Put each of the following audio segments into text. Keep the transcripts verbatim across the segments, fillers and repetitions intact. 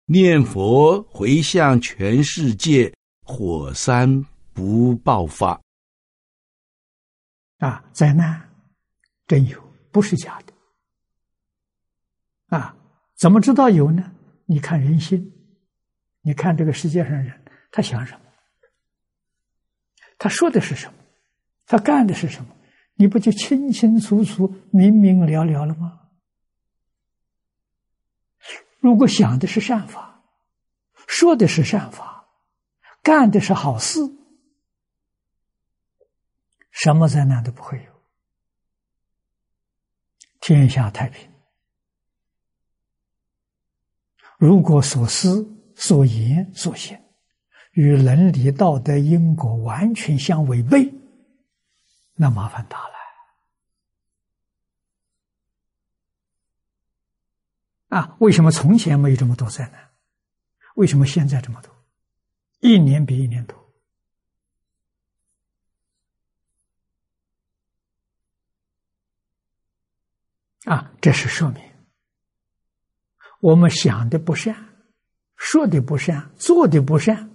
念佛回向全世界，火山不爆发。 啊，灾难真有，不是假的。啊，怎么知道有呢？你看人心，你看这个世界上人，他想什么？他说的是什么？他干的是什么？你不就清清楚楚、明明了了了吗？如果想的是善法，说的是善法，干的是好事，什么灾难都不会有，天下太平。如果所思、所言、所行与伦理道德因果完全相违背，那麻烦大了。啊，为什么从前没有这么多灾难？为什么现在这么多？一年比一年多。啊，这是说明我们想的不善，说的不善，做的不善，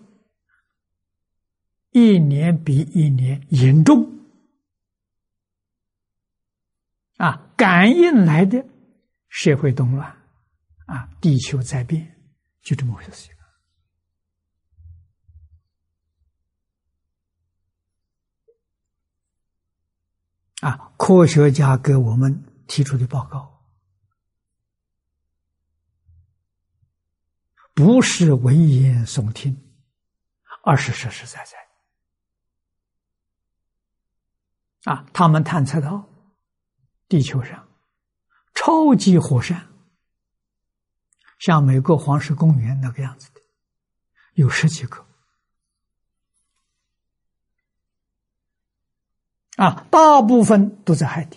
一年比一年严重。啊，感应来的社会动乱，啊，地球在变，就这么回事情。啊，科学家给我们提出的报告，不是危言耸听，而是实实在在。啊，他们探测到地球上超级火山，像美国黄石公园那个样子的，有十几个。啊，大部分都在海底。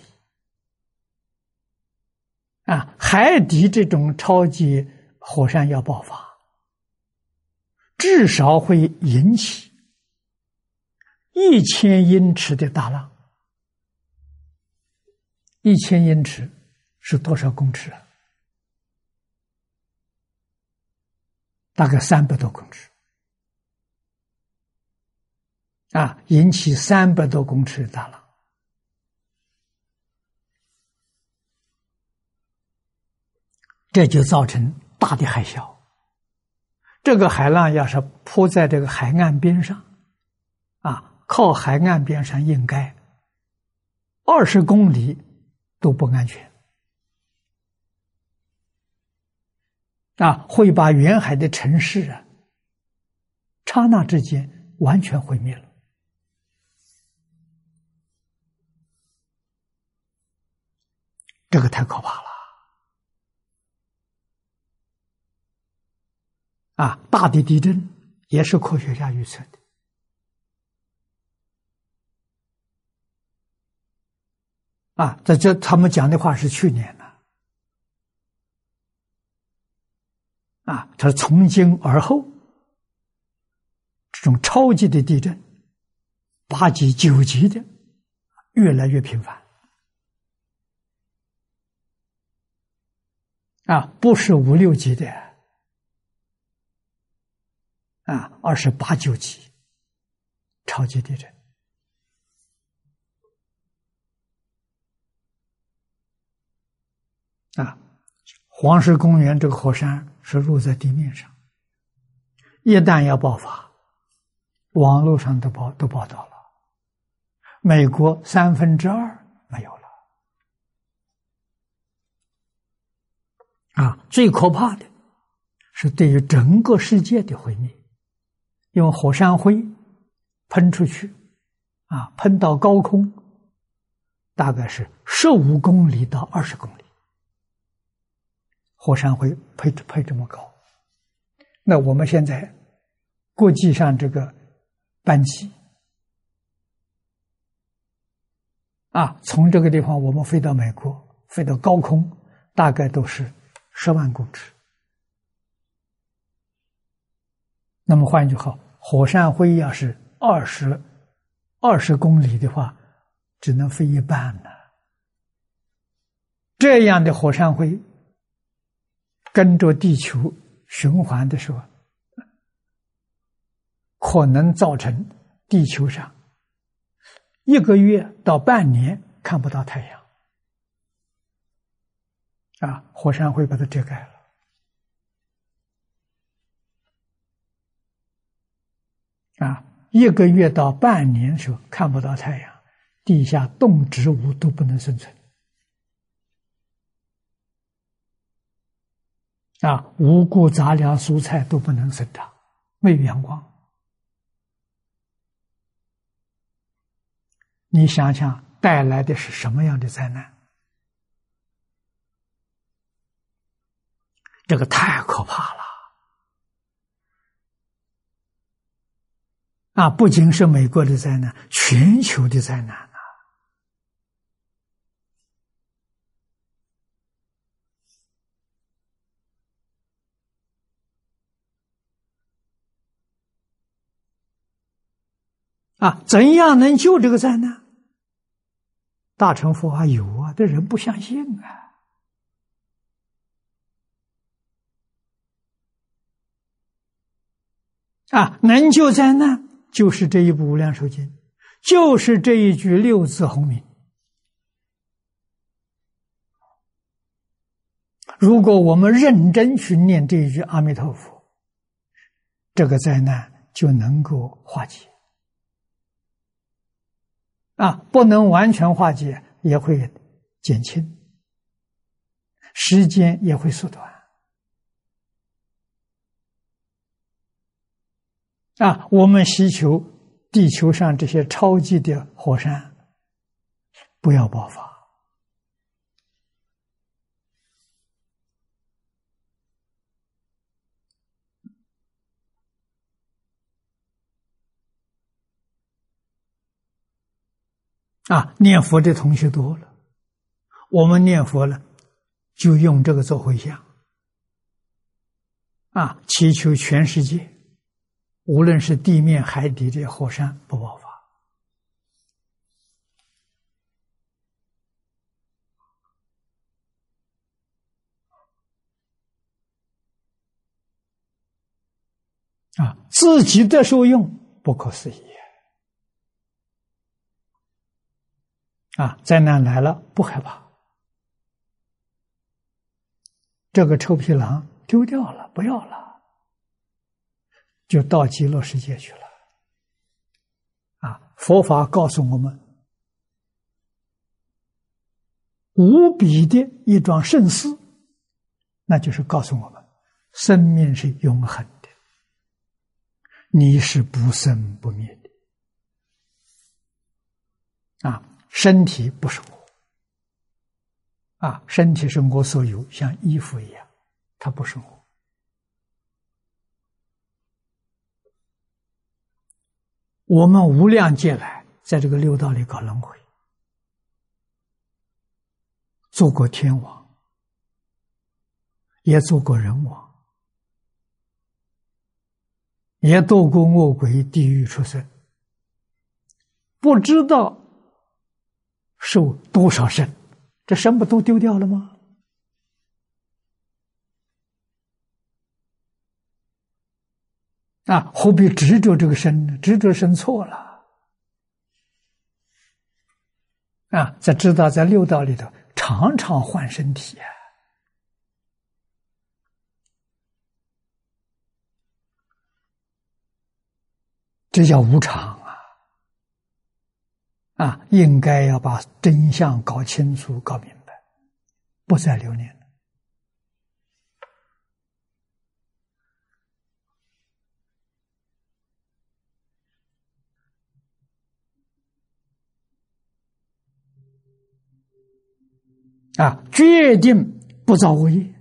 啊，海底这种超级火山要爆发，至少会引起一千英尺的大浪。一千英尺是多少公尺啊？大概三百多公尺。啊，引起三百多公尺的大浪。这就造成大的海啸。这个海浪要是扑在这个海岸边上，啊，靠海岸边上应该二十公里都不安全。啊，会把沿海的城市啊，刹那之间完全毁灭了。这个太可怕了。啊，大的地震也是科学家预测的。啊，在这他们讲的话是去年了。啊，他说从今而后，这种超级的地震，八级、九级的，越来越频繁。啊，不是五六级的，啊，而是八九级超级地震。啊，黄石公园这个火山是露在地面上，一旦要爆发，网络上都报都报道了，美国三分之二没有了。啊，最可怕的是对于整个世界的毁灭，因为火山灰喷出去，啊，喷到高空，大概是十五公里到二十公里，火山灰喷喷这么高。那我们现在国际上这个班机，啊，从这个地方我们飞到美国，飞到高空，大概都是十万公尺。那么换句话，火山灰要是二十二十公里的话，只能飞一半了。这样的火山灰跟着地球循环的时候，可能造成地球上一个月到半年看不到太阳。啊，火山灰把它遮盖了。啊，一个月到半年的时候看不到太阳，地下动植物都不能生存。啊，五谷杂粮蔬菜都不能生长，没有阳光。你想想，带来的是什么样的灾难？这个太可怕了！啊，不仅是美国的灾难，全球的灾难啊！啊，怎样能救这个灾难？大乘佛法有啊，这人不相信啊。啊，能救灾难就是这一部《无量寿经》，就是这一句六字洪名。如果我们认真去念这一句阿弥陀佛，这个灾难就能够化解。啊，不能完全化解，也会减轻，时间也会缩短。啊，我们希求地球上这些超级的火山不要爆发。啊，念佛的同学多了，我们念佛了，就用这个做回向。啊，祈求全世界，无论是地面、海底的火山不爆发。啊，自己的受用不可思议。啊，灾难来了不害怕，这个臭皮囊丢掉了，不要了，就到极乐世界去了。啊，佛法告诉我们无比的一桩盛事，那就是告诉我们生命是永恒的，你是不生不灭的。啊，身体不是我，啊，身体是我所有，像衣服一样，它不是我。我们无量劫来，在这个六道里搞轮回，做过天王，也做过人王，也堕过恶鬼、地狱出生，不知道受多少生，这生不都丢掉了吗？啊，何必执着这个生呢？执着生错了。啊，才知道在六道里头常常换身体啊。这叫无常啊！啊，应该要把真相搞清楚、搞明白，不再留恋了。啊，决定不造恶业。